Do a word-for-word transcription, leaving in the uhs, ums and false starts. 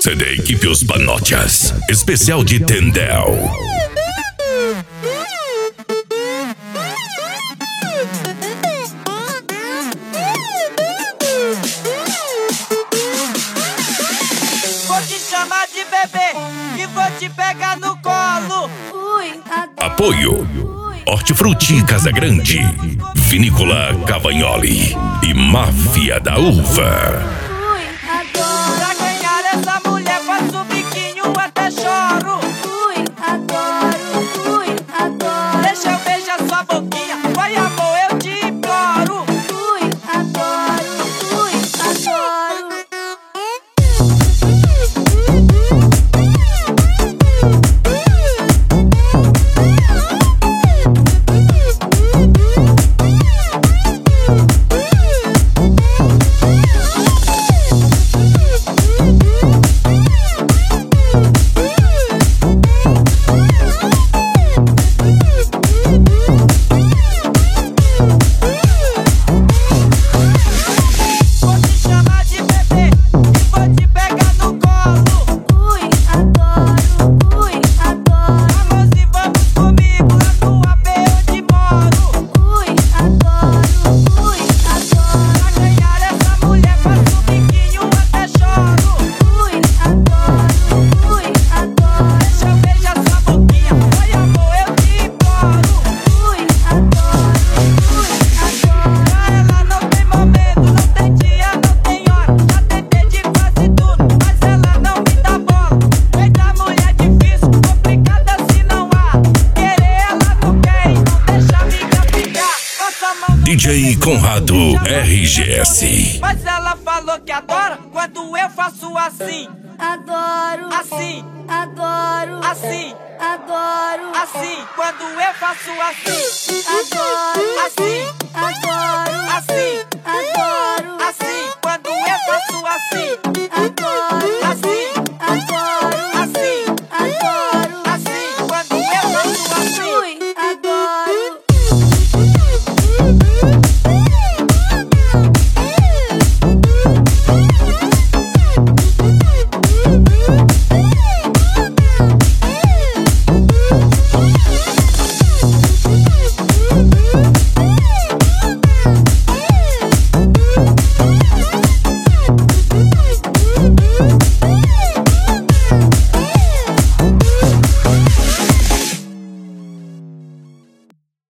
C D Equipe Os Panotias, especial de Tendel. Vou te chamar de bebê e vou te pegar no colo. Ui, Apoio Hortifruti Casa Grande, Vinícola Cavagnoli e Máfia da Uva. ui, adoro. Pra ganhar essa mulher faço biquinho até choro. Ui, adoro. Ui, adoro. Deixa eu beijar sua boquinha, vai amor, eu te imploro. Ui, adoro. Ui, adoro. Vou te chamar de bebê e vou te pegar no colo. Ui, adoro. Ui, adoro. Amorzinho, vamos comigo lá no A B onde moro. Ui, adoro. Ui, adoro. Pra ganhar essa mulher faço biquinho até choro. Ui, adoro. Ui, adoro. Deixa eu beijar sua boquinha, vai amor, eu te imploro. Ui, adoro. Ui, adoro. Pra ela não tem momento, não tem dia, não tem hora. Já tentei de quase tudo, mas ela não me dá bola. Eita mulher difícil, complicada se não há. Querer ela não quer e não deixa a amiga ficar. Passa a mão no D J Conrado R G S. Mas ela falou que adora quando eu faço assim, Adoro. assim, Adoro. assim, Adoro. assim. Quando eu faço assim, Adoro. assim, Adoro. assim.